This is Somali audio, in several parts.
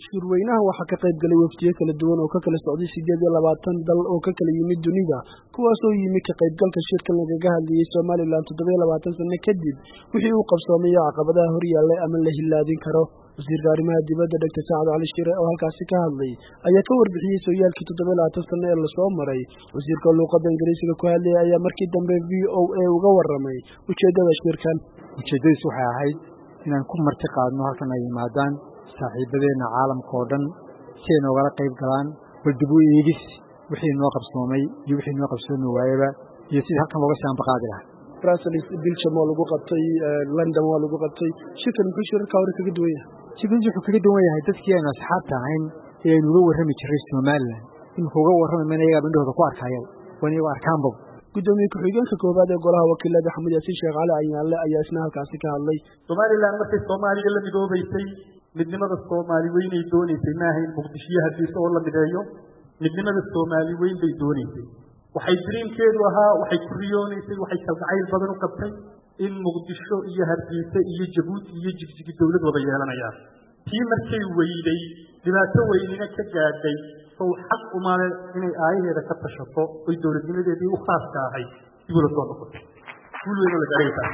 shirweynaha waxaa ka qayb galay wafdiyo kala duwan oo ka kala socday 28 dal oo ka kala yimid dunida kuwaas oo yimid ka qaybgalka shirka lagaga hadlayay Soomaaliland 27 sano kadib wixii uu qabsoomay caqabadaha hor yaallay ama la hilaadin karo wasiirka arrimaha dibadda Dr. Saad Ali Shire oo halkaas ka hadlay ayaa ka warbixiyay sooyaalkii 27 sano ee la soo maray wasiirka luqadda Ingiriisiga ku hadlay ayaa markii dambe VOA uga warramay ujeedada shirkan ujeedadiisu waxay ahayd inaan ku marti qaadno halkan ay yimaadaan saaxiibadeena caalamka oo dhan si ay noogala qayb galaan dib u eegis wixii noo qabsoomay iyo wixii noo qabsoomi waayaba iyo sidii halkan looga shaamba qaadi lahaa Brussels Belgium waa lagu qabtay London waa lagu qabtay shirkan muxuu shirka hore kaga duwan yahay shirkan wuxuu kaga duwan yahay dadkii aynu asxaabta ahayn ee aynu uga warrami jiray Soomaaliland inkuu uga warramay iyaga bindhooda ku arkayay waniga arkaanbo gudoomiye ku-xigeenka koobaad ee golaha wakiilada Axmed Yaasiin Sheekh Cali Ayaale ayaa isna halkaas ka hadlay Soomaaliland markay Soomaaliga la midoobaysay midnimada Soomaali weyn ay doonaysay maahay Muqdisho hadiisa oo la mideeyo midnimada Soomaali weyn bay doonaysay waxay dreamkeedu ahaa waxay ku riyoonaysay waxay kalgacayl badan u qabtay in Muqdisho iyo Hargeysa iyo Jabuuti iyo Jigjiga dawlad wada yeelanayaan tii markay weyday dhibaato weynina ka gaadhay oo xaq u maale inay aayaheeda ka tashato oo dawladnimadeedii u khaaska ahayd dib u soo noqotay guul weyn la gareeyay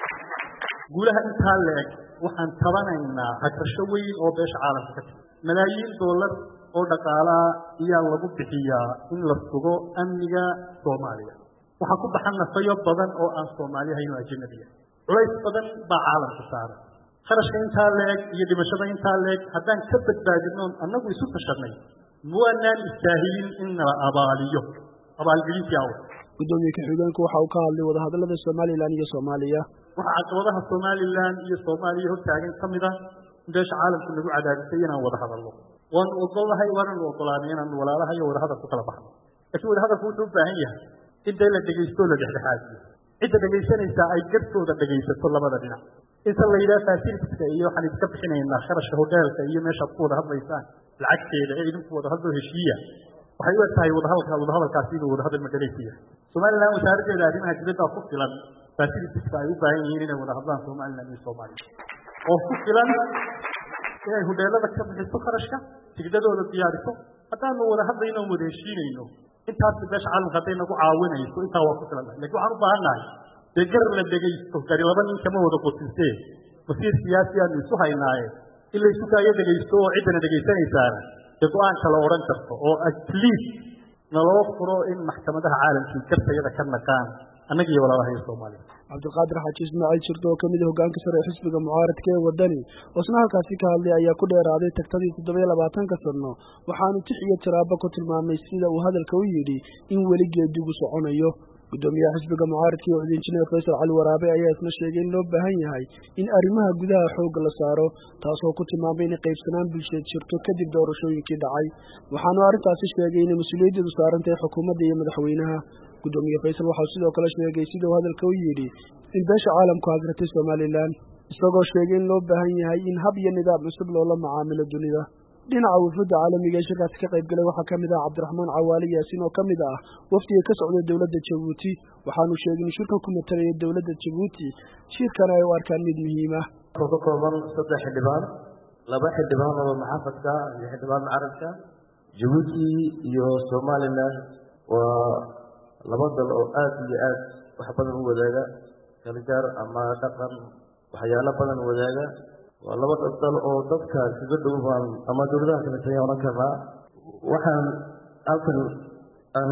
guulaha intaa leeg waxaan tabanaynaa hadrasho weyn oo beesha caalamka ka timid malaayiin dollar oo dhaqaalaha ayaa lagu bixiyaa in la sugo amniga Soomaaliya waxa ku baxan nafayo badan oo aan Soomaali ahayn oo ajnabi ah culays badan baa caalamka saaran kharashka intaa leeg iyo dhimashada intaa leeg haddaan ka badbaadino annagu isu tashanay muwaanaan istaahilin in la abaaliyo abaalgelintii aw gudoomiye ku-xigeenku waxa uu ka hadlay wada hadallada Soomaaliland iyo Soomaaliya waxa caqabadaha Soomaaliland iyo Soomaaliya hortaagan kamida beesha caalamku nagu cadaadisay inaan wada hadalno waan ogolahay waan ogolaanay inaan walaalaha iyo wada hadal ku kala baxno laakiin wada hadalku wuxuu u baahan yahay in la dhageysto la dhexdhexaadiyo cidda dhageysanaysa ay gartooda dhageysato labada dhinac inta la yiraahdo facility iyo waxaan iska bixinaynaa kharashka hoteelka iyo meesha ku wada hadlaysaan lacagteeda ee idinku wada hadlo heshiiya waxay u tahay wada hadalkaasi inuu wada hadal magaleysiya Soomaaliland wasaaradda arrimaha dibadda ku filan facility ay u baahan yihiin inay wada hadlaan Soomaaliland iyo Soomaaliya oo ku filan inay hoteelada ka bixiso kharashka tigidhadooda diyaariso haddaan wada hadlayno wada heshiinayno intaas beesha caalamka hadday nagu caawinayso intaa waa ku filan laakiin waxaan u baahanahay degar la dhageysto gari laba nin kama wada qotisee wasiir siyaasi aan isu haynaaye ilaa isu kaaga dhageysto oo cidana dhageysanaysaana dad aan kala oran karto oo at least naloo furo in maxkamadaha caalamka kartayada ka naqaan annaga iyo walaalaha Soomaaliya Cabdulqaadir Xaaji Ismaaciil Shirdo oo kamid ah hoggaanka sare ee xisbiga mucaaradka ee wadani oo isna halkaas ka hadlay ayaa ku dheeraaday tagtadii 27 sano waxaanu tixiyo tiraabo ku tilmaamay sida uu hadalka u yiri in weligeed dib u soconayo gudoomiyaha xisbiga mucaaradka ee injineer Faysal Cali Waraabe ayaa isna sheegay in loo baahan yahay in arrimaha gudaha xoog la saaro taasoo ku tilmaamay in qaybsanaan bulsheed jirto kadib doorashooyinkii dhacay waxaanu arrintaasi sheegay in mas'uuliyaddu saaran tahay xukuumadda iyo madaxweynaha gudoomiyaha Faysal waxa sidoo kale sheegay sida uu hadalka u yiri in beesha caalamku hagratay Soomaaliland isagoo sheegay in loo baahan yahay in hab iyo nidaam cusub loo la macaamilo dunida dhinaca wafdada caalamiga ee shirkaas ka qayb galay waxa kamid ah Cabdiraxmaan Cawaali Yaasiin oo kamid ah wafdiga ka socday dawladda Djibouti waxaanu sheegay in shirkan ku matalay dawladda Djibouti shirkan ay u arkaan mid muhiim ah oo kooban 3 xildhibaan 2 xildhibaan oo maxaafadka iyo xildhibaan mucaaradka Djibouti iyo Soomaaliland waa laba dal oo aad iyo aad wax badan u wadaaga kala gaar ama dhaqan waxyaalo badan wadaaga waa laba dal oo dadka kaga dhawaan ama dawladaha kala tayaana karna waxaan halkan aan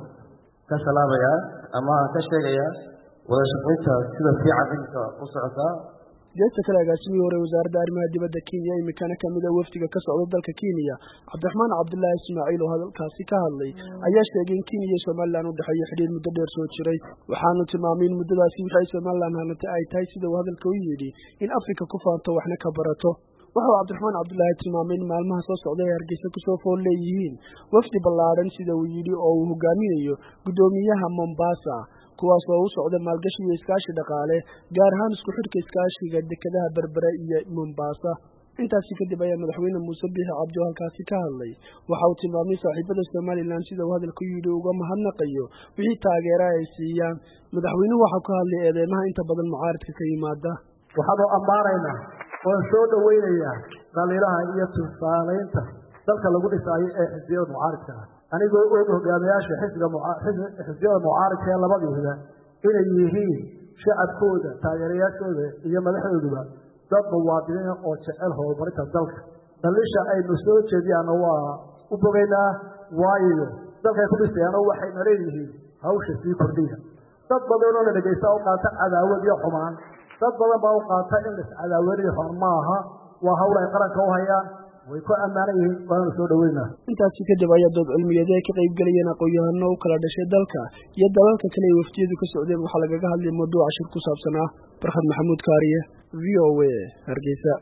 ka salaamayaa ama ka sheegayaa wada shaqeynta sida fiican u socota geesta kale agaasimihii hore wasaaradda arrimaha dibadda Kenya imikana kamid ah wafdiga ka socda dalka Kenya Cabdiraxmaan Cabdullaahi Ismaaciil oo halkaasi ka hadlay ayaa sheegay in Kenya iyo Soomaaliland u dhaxeeyo xiriir muddo dheer soo jiray waxaanu tilmaamay in muddadaasi wixii Soomaaliland hanatay ay tahay sida uu hadalka u yiri in Afrika ku faanto waxna ka barato waxa Cabdiraxmaan Cabdullaahi tilmaamay in maalmaha soo socda ay Hargeysa ku soo fool leeyihiin wafdi ballaaran sida uu yiri oo uu hogaaminayo gudoomiyaha Mombasa kuwaas oo u socda maalgashi iyo iskaashi dhaqaale gaar ahaan isku xidhka iskaashiga dekedaha Berbera iyo Mombasa intaasi kadib ayaa madaxweyne Muuse Biixi Cabdi halkaasi ka hadlay waxa uu tilmaamay saaxiibada Soomaaliland sida uu hadalku yiri uga mahadnaqayo wixii taageero ay siiyaan madaxweynuhu waxa ku hadlay eedeymaha inta badan mucaaradka ka yimaada waxaan u ammaanaynaa waan soo dhaweynayaa dhaliiraha iyo tusaaleynta dalka lagu dhisaayo ee xisbiyada mucaaridka ah anigoo og hogaamiyaasha xisbiyada mucaaridka ee labadiiba inay yihiin shacabkooda taageerayaashooda iyo madaxdooduba dad muwaadiniin oo jecel horumarinta dalka dhalisha aynu soo jeediyaana waa u bogaynaa waayo dalkay ku dhisayaano waxayna leeyihiin hawsha sii kordhiya dad badanoo la dhegaysta u qaata cadaawad iyo xumaan dad badan baa u qaata in la iscadaawanayo xun maaha waa hawl ay qaranka u hayaan way ku ammaanan yihiin waana soo dhaweynaa intaasi kadib ayaa dood cilmiyeed ay ka qayb galayeen aqoon-yahano u kala dhashay dalka iyo dalalka kale ee waftiyadu ka socdeen waxaa lagaga hadlay mawduuca shir ku saabsan ah Barkhad Maxamuud Kaariye VOA Hargeysa